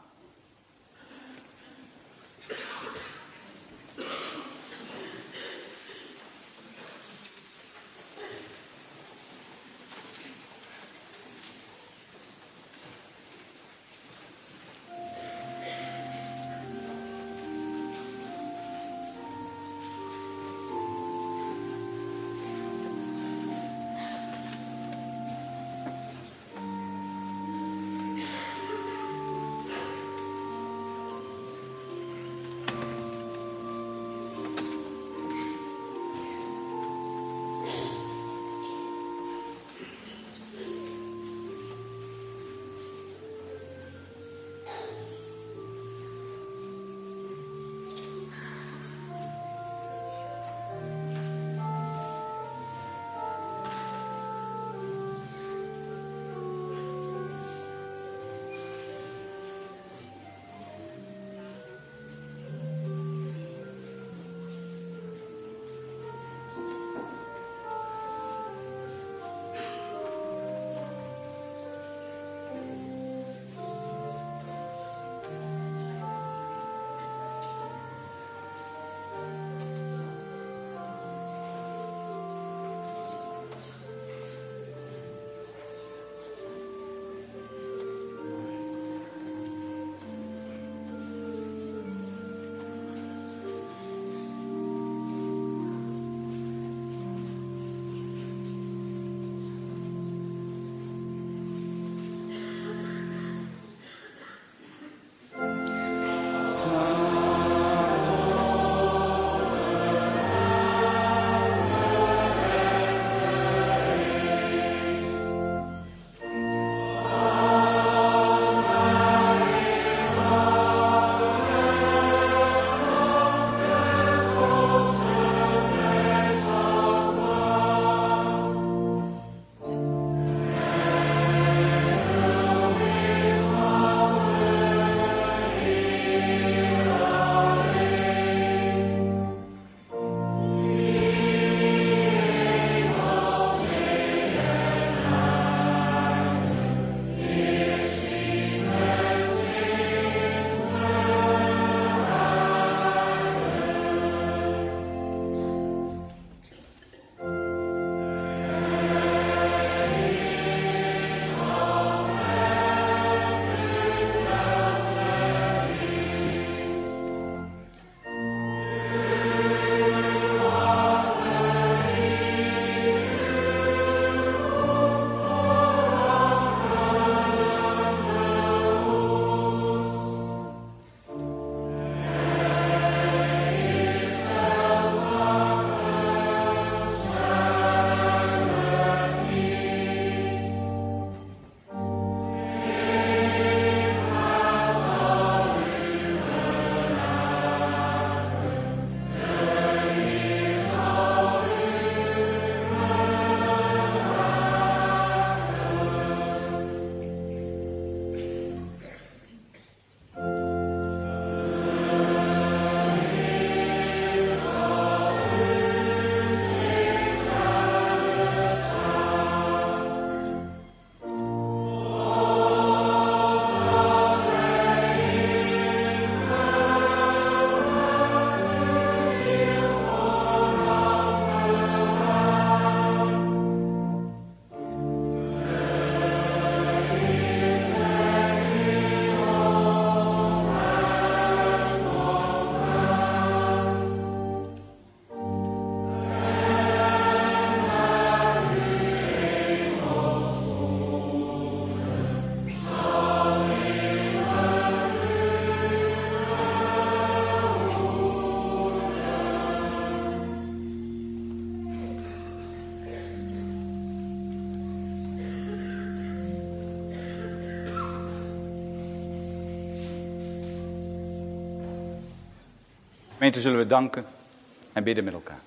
S2: Gemeente, zullen we danken en bidden met elkaar.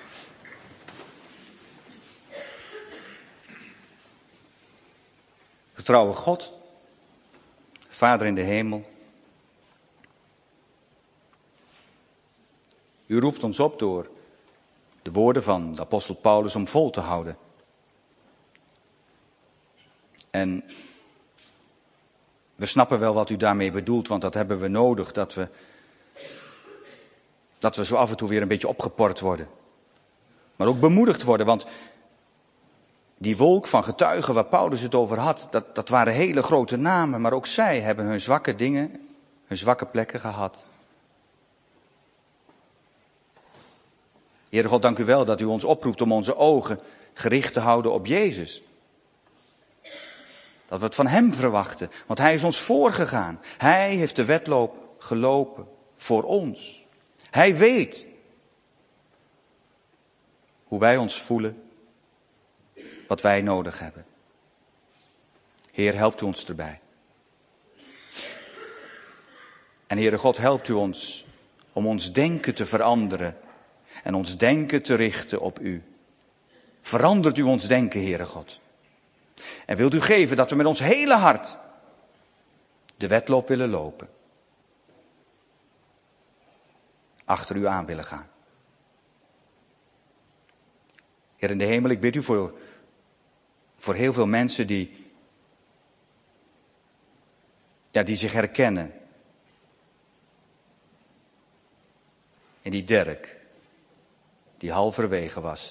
S2: Getrouwe God, Vader in de hemel. U roept ons op door de woorden van de apostel Paulus om vol te houden. En we snappen wel wat u daarmee bedoelt, want dat hebben we nodig, dat we, dat we zo af en toe weer een beetje opgepord worden. Maar ook bemoedigd worden, want die wolk van getuigen waar Paulus het over had, dat, dat waren hele grote namen, maar ook zij hebben hun zwakke dingen, hun zwakke plekken gehad. Heere God, dank u wel dat u ons oproept om onze ogen gericht te houden op Jezus. Dat we het van hem verwachten, want hij is ons voorgegaan. Hij heeft de wedloop gelopen voor ons. Hij weet hoe wij ons voelen, wat wij nodig hebben. Heer, helpt u ons erbij. En Heere God, helpt u ons om ons denken te veranderen en ons denken te richten op u. Verandert u ons denken, Heere God. En wilt u geven dat we met ons hele hart de wedloop willen lopen. Achter u aan willen gaan. Heer in de hemel, ik bid u voor, voor heel veel mensen die, ja, die zich herkennen. In die Dirk, die halverwege was.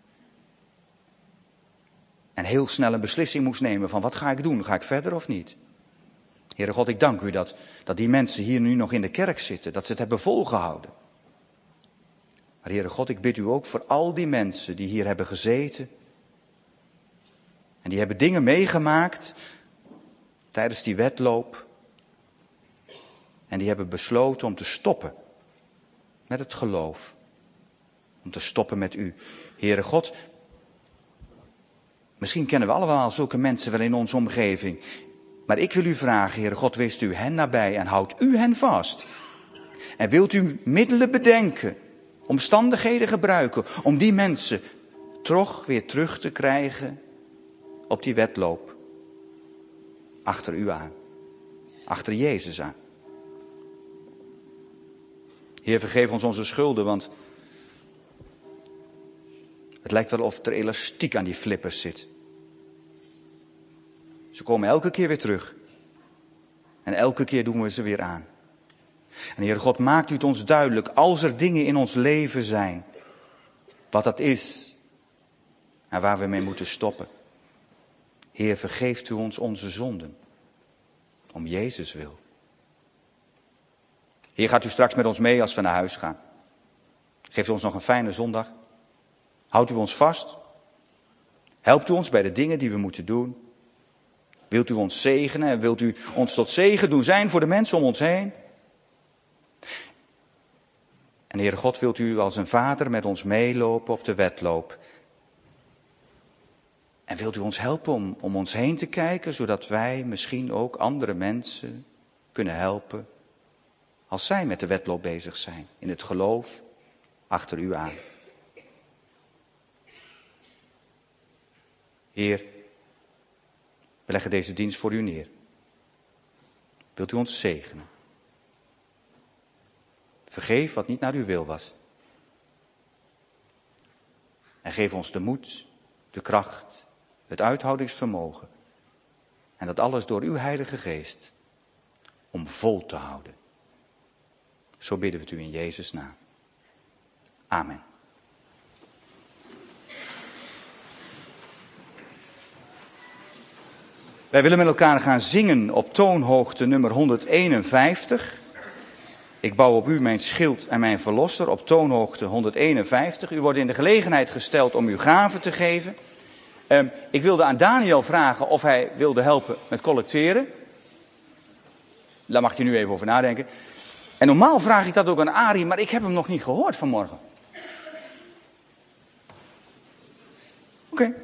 S2: En heel snel een beslissing moest nemen van wat ga ik doen? Ga ik verder of niet? Heere God, ik dank u dat, dat die mensen hier nu nog in de kerk zitten. Dat ze het hebben volgehouden. Maar Heere God, ik bid u ook voor al die mensen die hier hebben gezeten. En die hebben dingen meegemaakt tijdens die wedloop. En die hebben besloten om te stoppen met het geloof. Om te stoppen met u. Heere God, misschien kennen we allemaal zulke mensen wel in onze omgeving. Maar ik wil u vragen, Heere God, wees u hen nabij en houdt u hen vast. En wilt u middelen bedenken, omstandigheden gebruiken, om die mensen toch weer terug te krijgen op die wedloop. Achter u aan. Achter Jezus aan. Heer, vergeef ons onze schulden, want het lijkt wel of er elastiek aan die flippers zit. Ze komen elke keer weer terug. En elke keer doen we ze weer aan. En Heer God, maakt u het ons duidelijk, als er dingen in ons leven zijn, wat dat is en waar we mee moeten stoppen. Heer, vergeeft u ons onze zonden, om Jezus wil. Heer, gaat u straks met ons mee als we naar huis gaan. Geeft u ons nog een fijne zondag. Houdt u ons vast. Helpt u ons bij de dingen die we moeten doen. Wilt u ons zegenen en wilt u ons tot zegen doen zijn voor de mensen om ons heen. En Heere God, wilt u als een vader met ons meelopen op de wedloop. En wilt u ons helpen om, om ons heen te kijken, zodat wij misschien ook andere mensen kunnen helpen. Als zij met de wedloop bezig zijn, in het geloof, achter u aan. Heer, we leggen deze dienst voor u neer. Wilt u ons zegenen? Vergeef wat niet naar uw wil was. En geef ons de moed, de kracht, het uithoudingsvermogen. En dat alles door uw Heilige Geest. Om vol te houden. Zo bidden we het u in Jezus' naam. Amen. Wij willen met elkaar gaan zingen op toonhoogte nummer honderdeenenvijftig. Ik bouw op u mijn schild en mijn verlosser op toonhoogte honderdeenenvijftig. U wordt in de gelegenheid gesteld om uw gaven te geven. Um, ik wilde aan Daniel vragen of hij wilde helpen met collecteren. Daar mag je nu even over nadenken. En normaal vraag ik dat ook aan Arie, maar ik heb hem nog niet gehoord vanmorgen. Oké. Okay.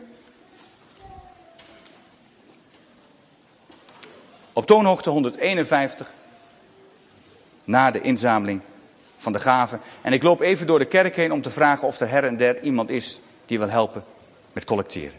S2: Op toonhoogte honderdeenenvijftig, na de inzameling, van de gaven. En ik loop even door de kerk heen om te vragen of er her en der iemand is die wil helpen met collecteren.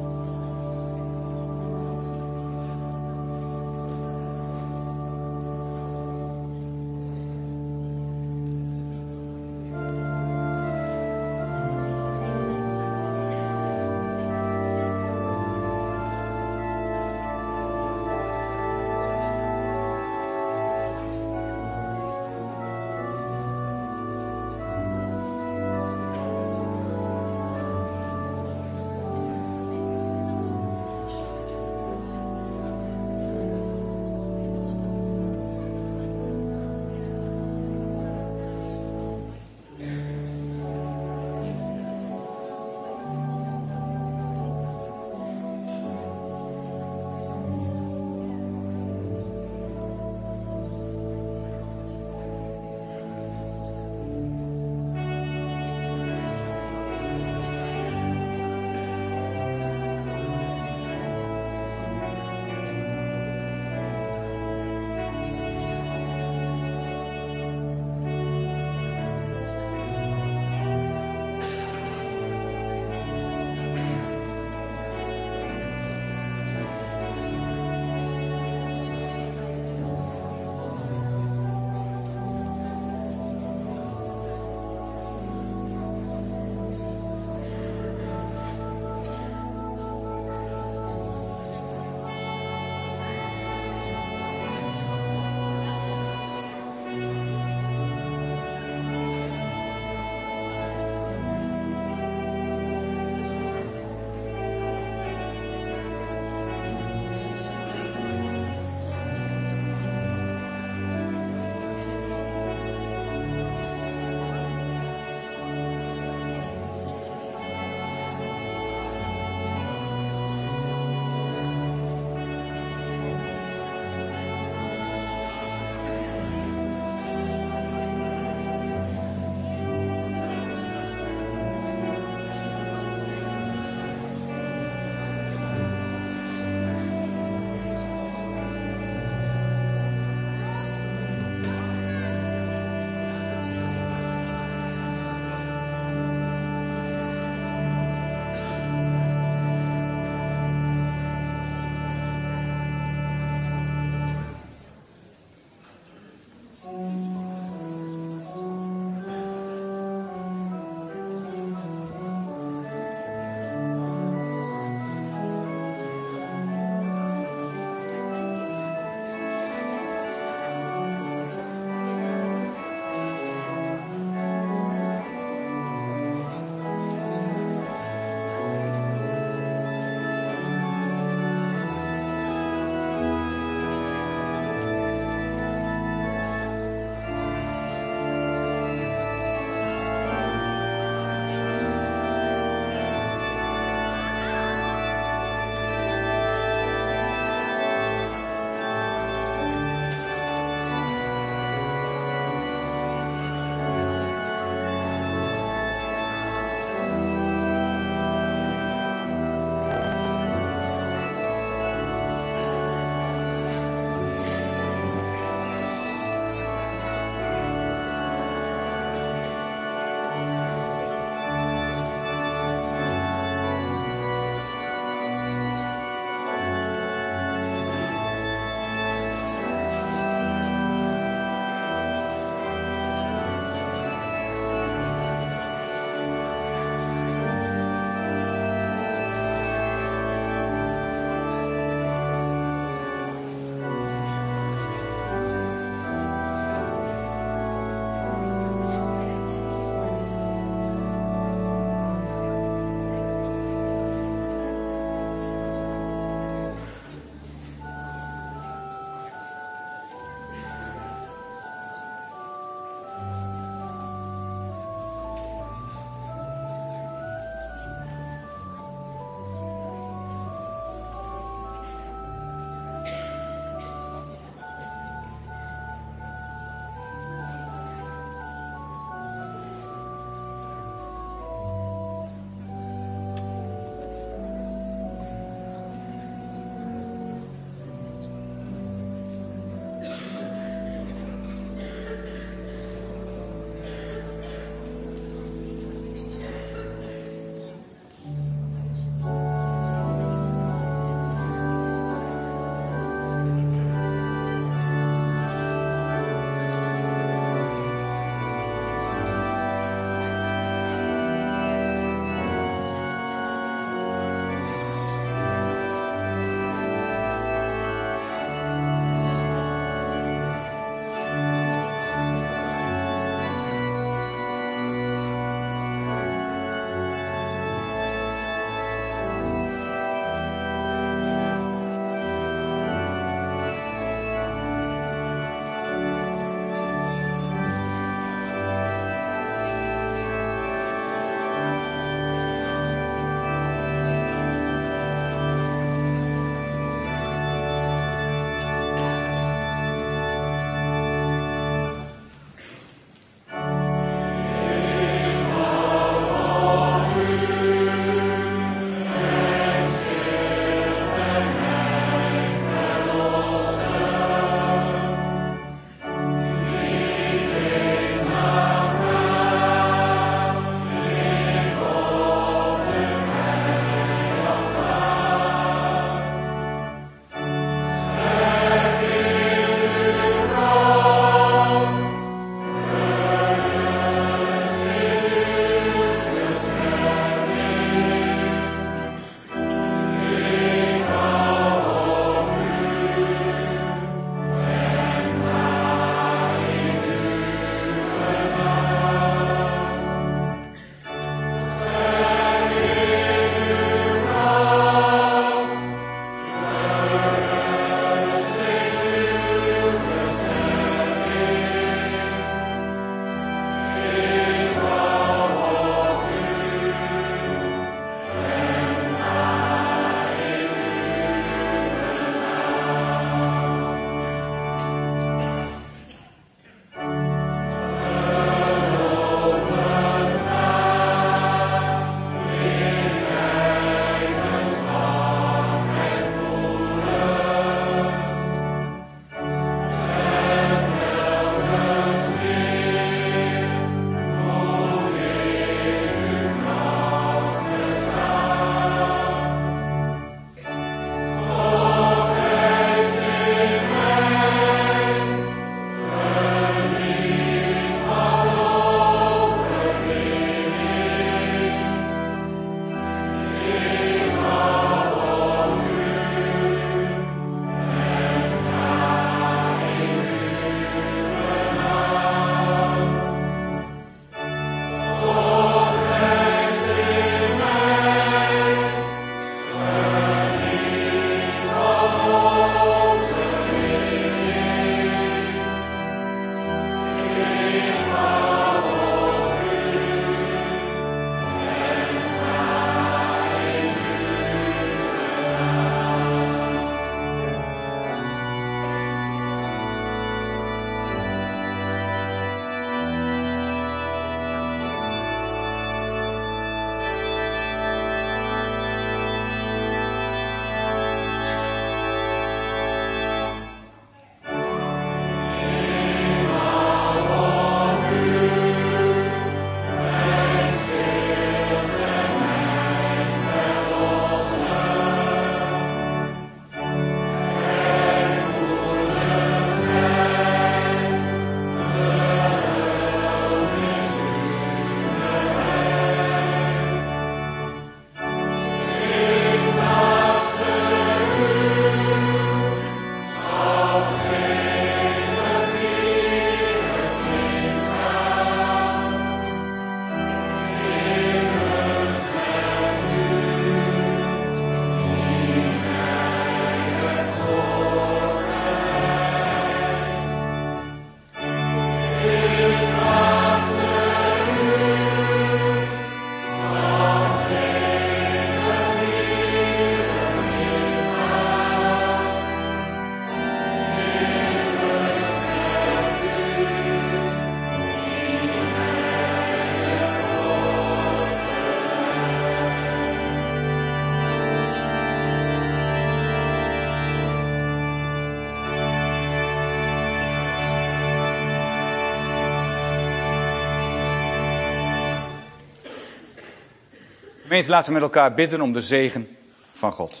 S2: Mensen, laten we met elkaar bidden om de zegen van God.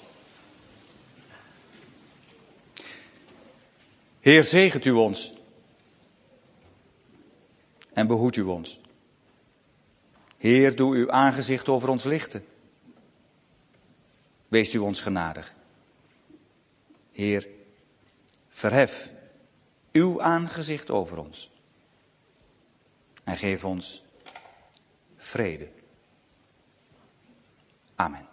S2: Heer, zegent u ons en behoedt u ons. Heer, doe uw aangezicht over ons lichten. Wees u ons genadig. Heer, verhef uw aangezicht over ons en geef ons vrede. Amen.